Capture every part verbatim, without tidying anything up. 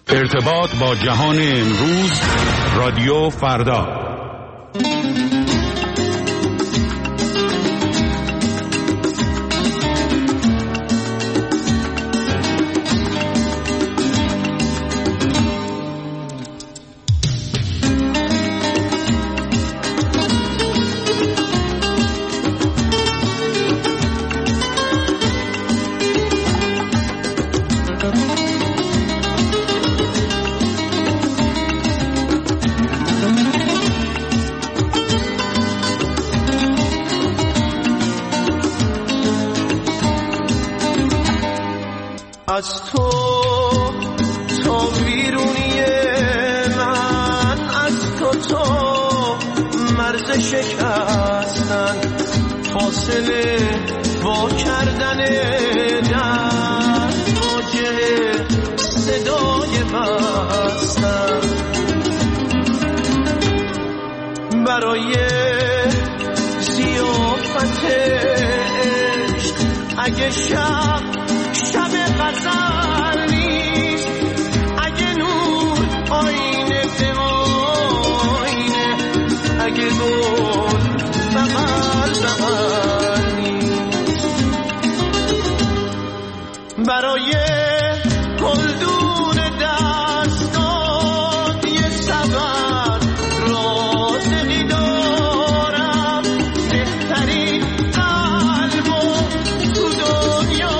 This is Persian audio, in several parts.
ارتباط با جهان امروز، رادیو فردا. از تو تا بیرونی من، از تو تا مرز شکستن، فاصله وا کردن در واجه صدای بستن، برای ضیافت عشق اگه شب شب غزل نیست، اگه نور آینه به آینه، اگه گل بغل بغل نیست، برای گلدون دستات یه سبب رازقی دارم، بهترین قلب و تو دنیا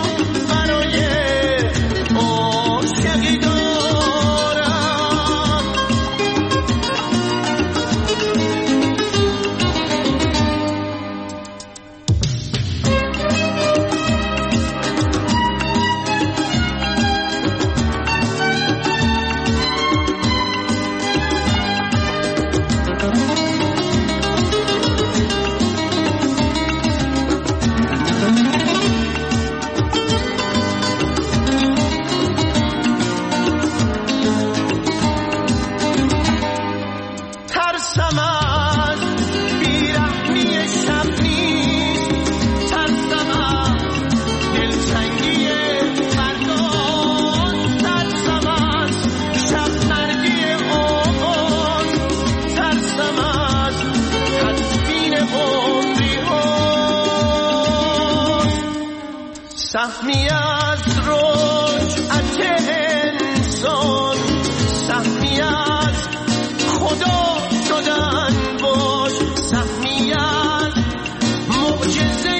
سهمی از رجعت انسان، سهمی از خدا شدن باش، سهمی از معجزه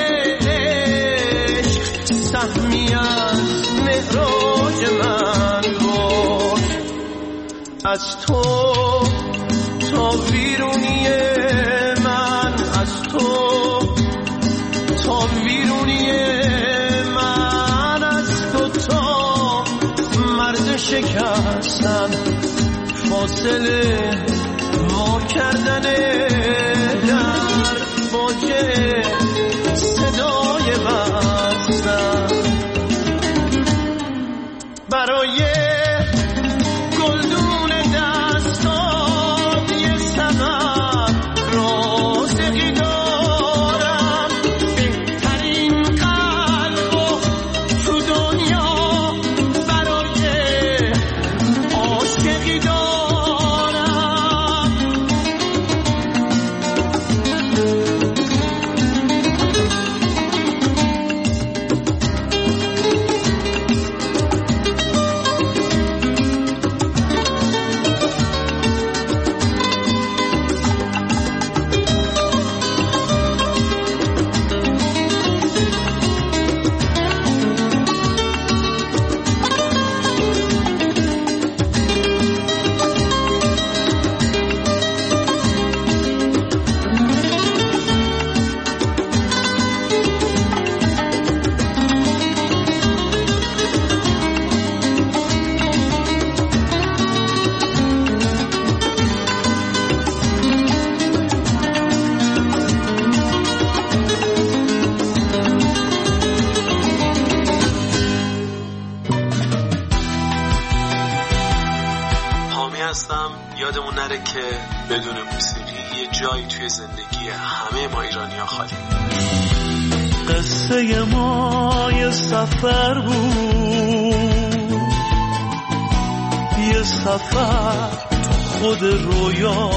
عشق، سهمی از معراج من باش، از تو تا بیرونی من، از تو تا بیرونی شکستن، فاصله وا کردن در واجه صدای بستن، برای گلدون دستات یه سبب رازقی دارم، بهترین قلب و تو دنیا یادمون نره که بدون موسیقی یه جایی توی زندگی همه ما ایرانی‌ها خالی. قصه ما یه سفر بود سفر خود رویا.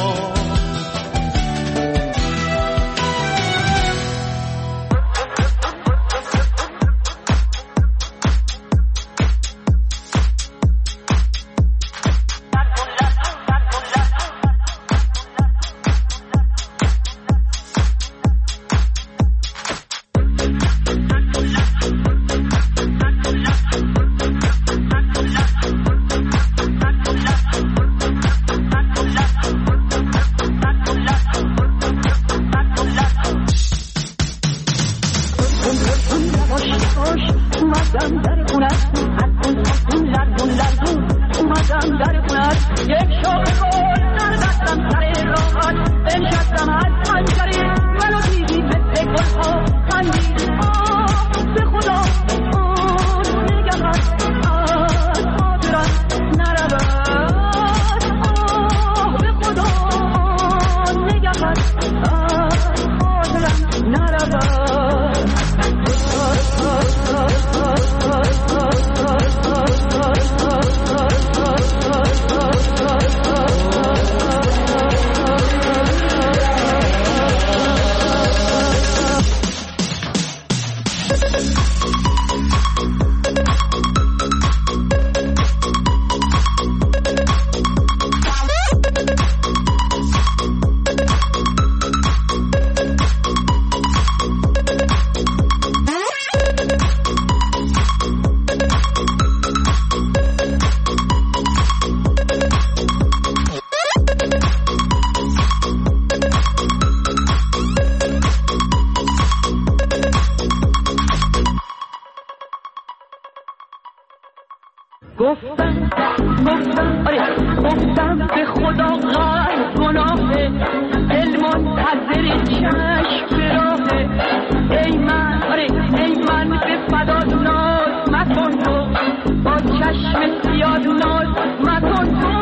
گفتم گفتم آره گفتم به خدا غلط گناهه دل منتظر چشم به راهه. ای من آره ای من به فدا ناز مکن تو با چشم سیاد ناز مکن تو.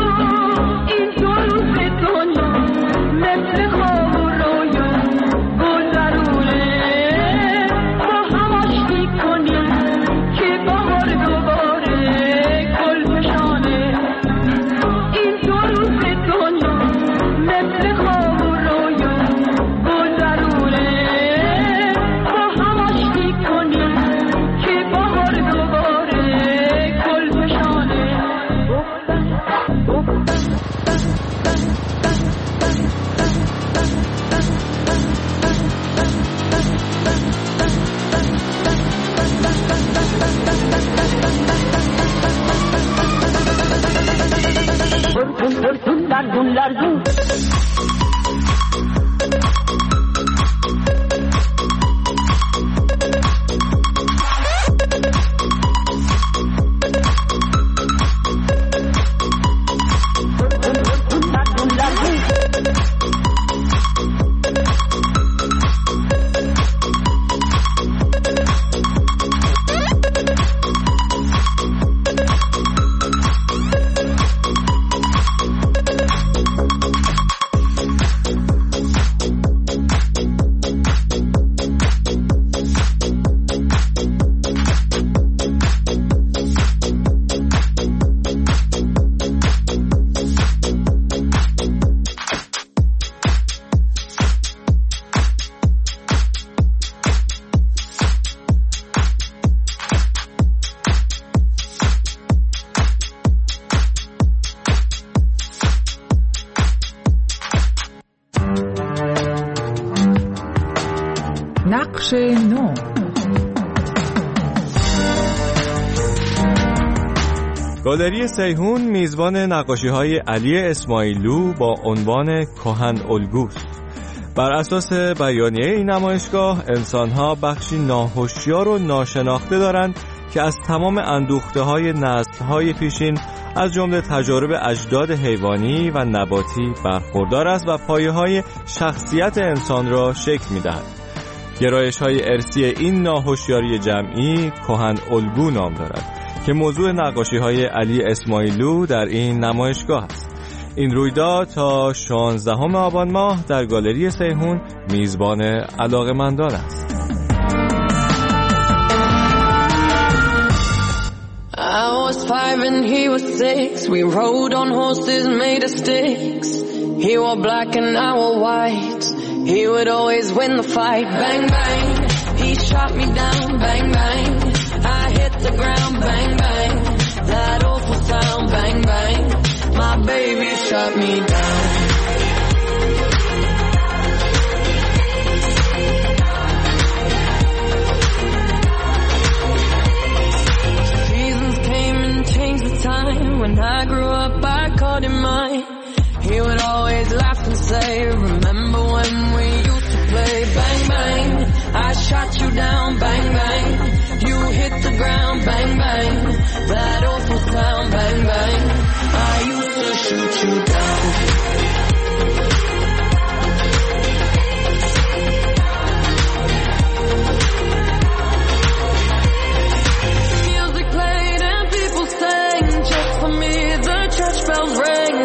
این دو روز دنیا مثل خواب و رویا گذرونه با هم آشتی کنیم که بهار دوباره گل فشانه. این دو روز دنیا مثل خواب و رویا گذرونه با هم آشتی کنیم که بهار دوباره گل فشانه. گفتم گفتم Dun dun dun نقش نو. گالری سیهون میزبان نقاشی‌های علی اسماعیلو با عنوان کهن الگوست. بر اساس بیانیه این نمایشگاه، انسان‌ها بخشی ناهوشیار و ناشناخته دارند که از تمام اندوخته‌های نسل‌های پیشین از جمله تجارب اجداد حیوانی و نباتی برخوردار است و پایه‌های شخصیت انسان را شکل می‌دهد. گرایش‌های ارثی این ناهوشیاری جمعی کهن الگو نام دارد که موضوع نقاشی‌های علی اسماعیلو در این نمایشگاه است. این رویداد تا شانزدهم آبان ماه در گالری سیهون میزبان علاقه‌مندان است. was five and he was six. We rode on horses made of sticks. He wore black and I wore white. He would always win the fight. Bang, bang. He shot me down. Bang, bang. I hit the ground. Bang, bang. That awful sound. Bang, bang. My baby shot me down. Seasons came and changed the time. When I grew up, I called him mine. He would always laugh and say, remember when we used to play? Bang, bang, I shot you down. Bang, bang, you hit the ground. Bang, bang, that awful sound. Bang, bang, I used to shoot you down. Music played and people sang. Just for me, the church bells rang.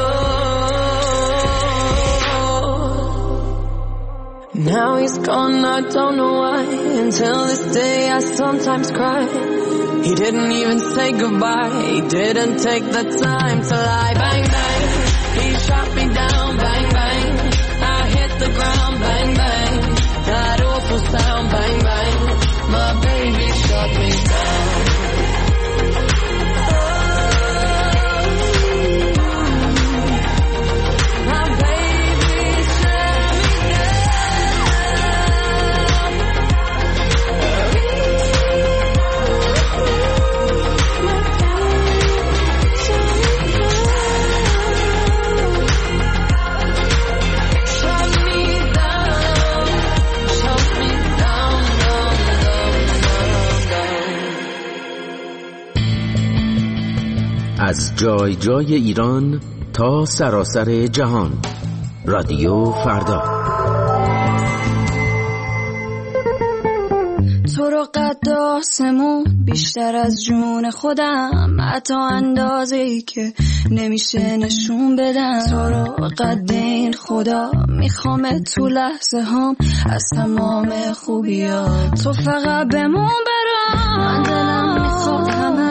Now he's gone, I don't know why. Until this day I sometimes cry. He didn't even say goodbye. He didn't take the time to lie. Bang, bang, he shot me down. Bang, bang, I hit the ground. Bang, bang, that awful sound. Bang, bang, my baby shot me down. از جای جای ایران تا سراسر جهان. رادیو فردا. تو رو قد آسمون بیشتر از جون خودم، حتی اندازه‌ای که نمیشه نشون بدم. تو رو قد این خدا میخوام تو لحظه هام از تمام خوبیات. تو فقط بمون برام، من دلم میخواد همه